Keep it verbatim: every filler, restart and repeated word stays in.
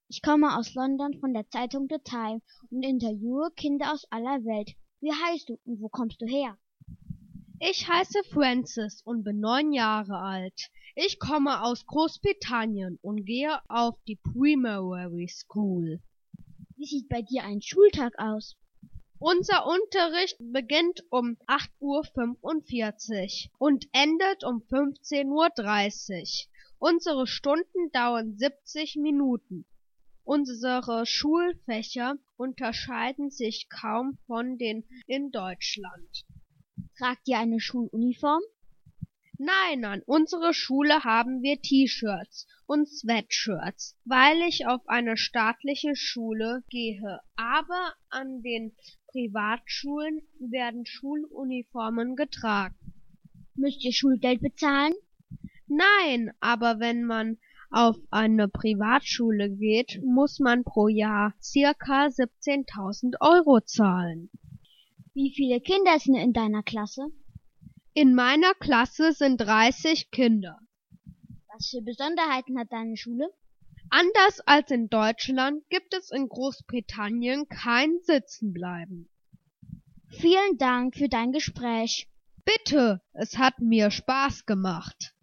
Ich komme aus London von der Zeitung The Time und interviewe Kinder aus aller Welt. Wie heißt du und wo kommst du her? Ich heiße Francis und bin neun Jahre alt. Ich komme aus Großbritannien und gehe auf die Primary School. Wie sieht bei dir ein Schultag aus? Unser Unterricht beginnt um acht Uhr fünfundvierzig und endet um fünfzehn Uhr dreißig. Unsere Stunden dauern siebzig Minuten. Unsere Schulfächer unterscheiden sich kaum von den in Deutschland. Tragt ihr eine Schuluniform? Nein, an unserer Schule haben wir T-Shirts und Sweatshirts, weil ich auf eine staatliche Schule gehe. Aber an den Privatschulen werden Schuluniformen getragen. Müsst ihr Schulgeld bezahlen? Nein, aber wenn man auf eine Privatschule geht, muss man pro Jahr circa siebzehntausend Euro zahlen. Wie viele Kinder sind in deiner Klasse? In meiner Klasse sind dreißig Kinder. Was für Besonderheiten hat deine Schule? Anders als in Deutschland gibt es in Großbritannien kein Sitzenbleiben. Vielen Dank für dein Gespräch. Bitte, es hat mir Spaß gemacht.